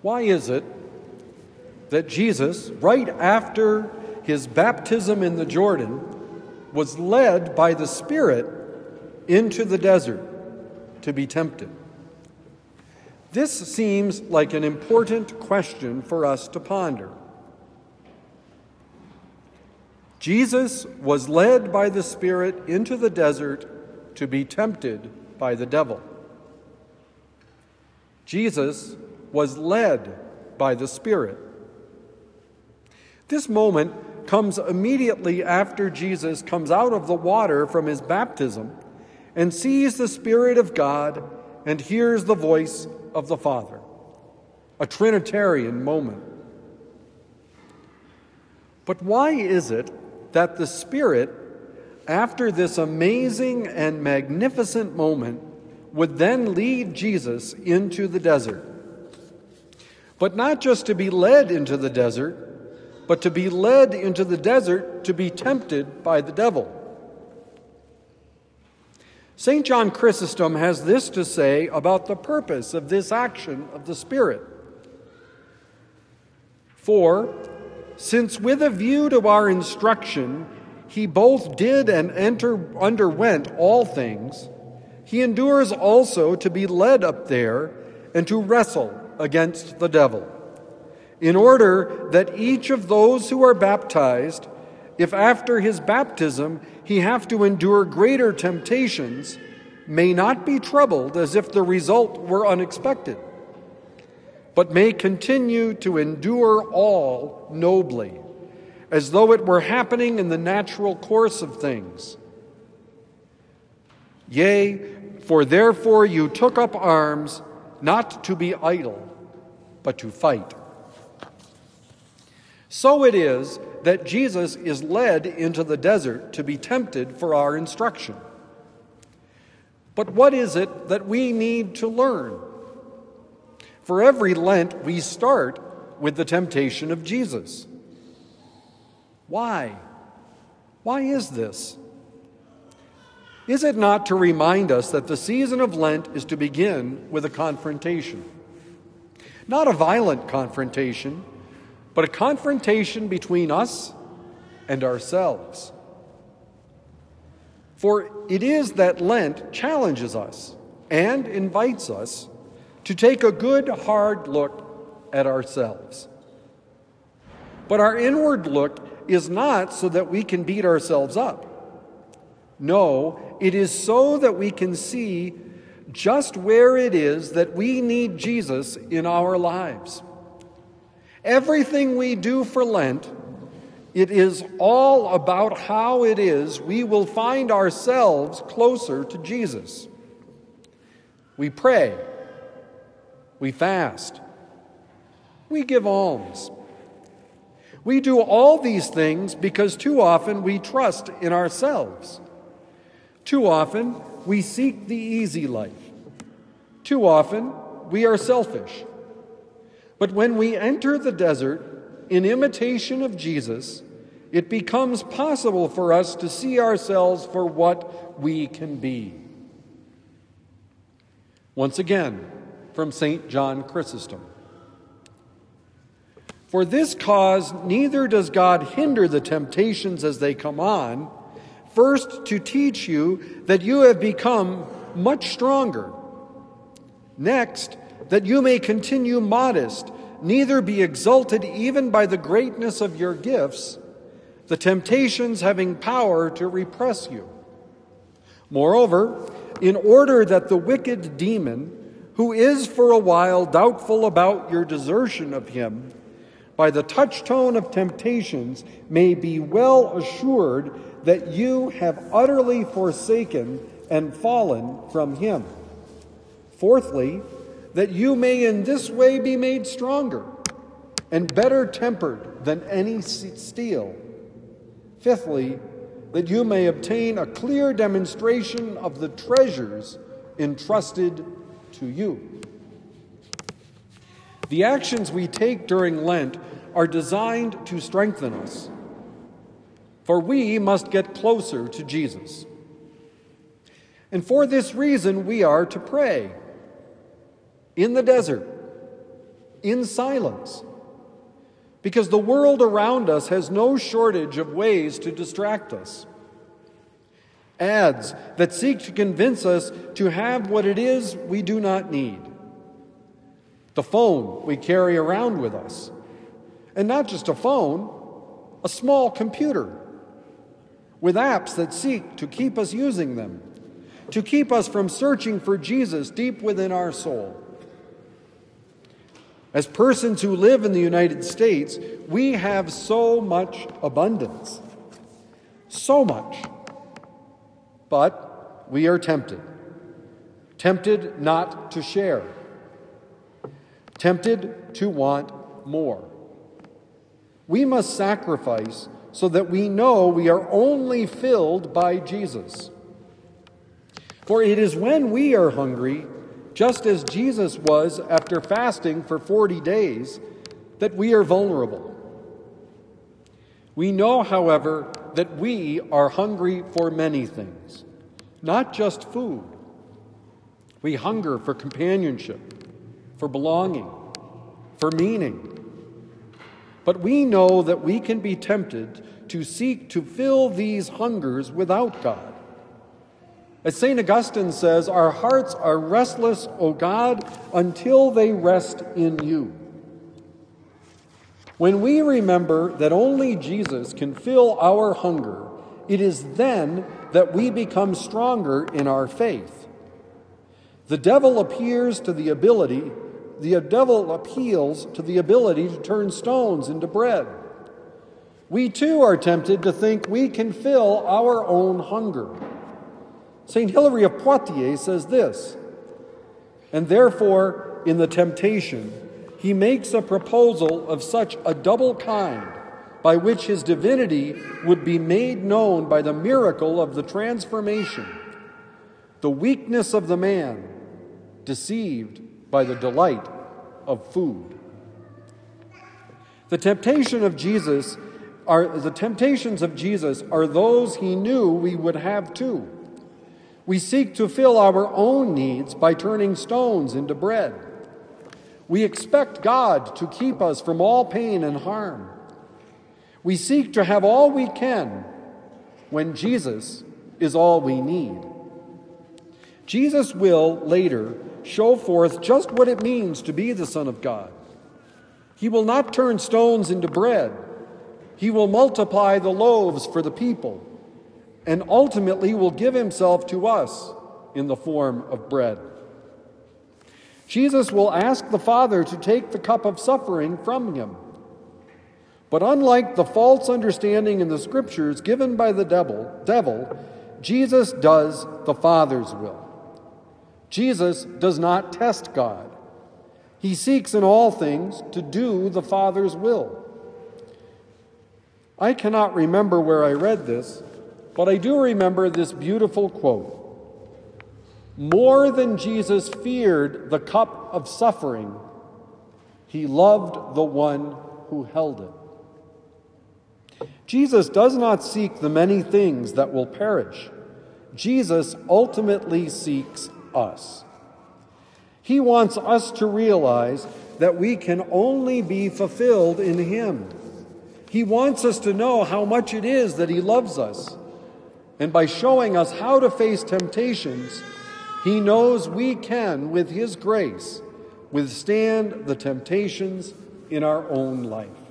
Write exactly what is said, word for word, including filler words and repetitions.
Why is it that Jesus, right after his baptism in the Jordan, was led by the Spirit into the desert to be tempted? This seems like an important question for us to ponder. Jesus was led by the Spirit into the desert to be tempted by the devil. Jesus was led by the Spirit. This moment comes immediately after Jesus comes out of the water from his baptism and sees the Spirit of God and hears the voice of the Father, a Trinitarian moment. But why is it that the Spirit, after this amazing and magnificent moment, would then lead Jesus into the desert? But not just to be led into the desert, but to be led into the desert to be tempted by the devil. Saint John Chrysostom has this to say about the purpose of this action of the Spirit. For, since with a view to our instruction, he both did and enter, underwent all things, he endures also to be led up there and to wrestle against the devil, in order that each of those who are baptized, if after his baptism he have to endure greater temptations, may not be troubled as if the result were unexpected, but may continue to endure all nobly, as though it were happening in the natural course of things. Yea, for therefore you took up arms, not to be idle, but to fight. So it is that Jesus is led into the desert to be tempted for our instruction. But what is it that we need to learn? For every Lent, we start with the temptation of Jesus. Why? Why is this? Is it not to remind us that the season of Lent is to begin with a confrontation? Not a violent confrontation, but a confrontation between us and ourselves. For it is that Lent challenges us and invites us to take a good, hard look at ourselves. But our inward look is not so that we can beat ourselves up. No, it is so that we can see just where it is that we need Jesus in our lives. Everything we do for Lent, it is all about how it is we will find ourselves closer to Jesus. We pray. We fast. We give alms. We do all these things because too often we trust in ourselves. Too often we seek the easy life. Too often we are selfish. But when we enter the desert in imitation of Jesus, it becomes possible for us to see ourselves for what we can be. Once again, from Saint John Chrysostom. For this cause, neither does God hinder the temptations as they come on, first to teach you that you have become much stronger. Next, that you may continue modest, neither be exalted even by the greatness of your gifts, the temptations having power to repress you. Moreover, in order that the wicked demon, who is for a while doubtful about your desertion of him, by the touchstone of temptations may be well assured that you have utterly forsaken and fallen from him. Fourthly, that you may in this way be made stronger and better tempered than any steel. Fifthly, that you may obtain a clear demonstration of the treasures entrusted to you. The actions we take during Lent are designed to strengthen us, for we must get closer to Jesus. And for this reason, we are to pray in the desert, in silence, because the world around us has no shortage of ways to distract us. Ads that seek to convince us to have what it is we do not need. The phone we carry around with us. And not just a phone, a small computer with apps that seek to keep us using them, to keep us from searching for Jesus deep within our soul. As persons who live in the United States, we have so much abundance. So much. But we are tempted. Tempted not to share. Tempted to want more. We must sacrifice so that we know we are only filled by Jesus. For it is when we are hungry, just as Jesus was after fasting for forty days, that we are vulnerable. We know, however, that we are hungry for many things, not just food. We hunger for companionship, for belonging, for meaning. But we know that we can be tempted to seek to fill these hungers without God. As Saint Augustine says, our hearts are restless, O God, until they rest in you. When we remember that only Jesus can fill our hunger, it is then that we become stronger in our faith. The devil appears to the ability, the devil appeals to the ability to turn stones into bread. We too are tempted to think we can fill our own hunger. Saint Hilary of Poitiers says this, and therefore, in the temptation, he makes a proposal of such a double kind, by which his divinity would be made known by the miracle of the transformation, the weakness of the man, deceived by the delight of food. The temptation of Jesus are the temptations of Jesus are those he knew we would have too. We seek to fill our own needs by turning stones into bread. We expect God to keep us from all pain and harm. We seek to have all we can when Jesus is all we need. Jesus will later show forth just what it means to be the Son of God. He will not turn stones into bread. He will multiply the loaves for the people, and ultimately will give himself to us in the form of bread. Jesus will ask the Father to take the cup of suffering from him. But unlike the false understanding in the Scriptures given by the devil, devil, Jesus does the Father's will. Jesus does not test God. He seeks in all things to do the Father's will. I cannot remember where I read this, but I do remember this beautiful quote. More than Jesus feared the cup of suffering, he loved the one who held it. Jesus does not seek the many things that will perish. Jesus ultimately seeks us. He wants us to realize that we can only be fulfilled in him. He wants us to know how much it is that he loves us. And by showing us how to face temptations, he knows we can, with his grace, withstand the temptations in our own life.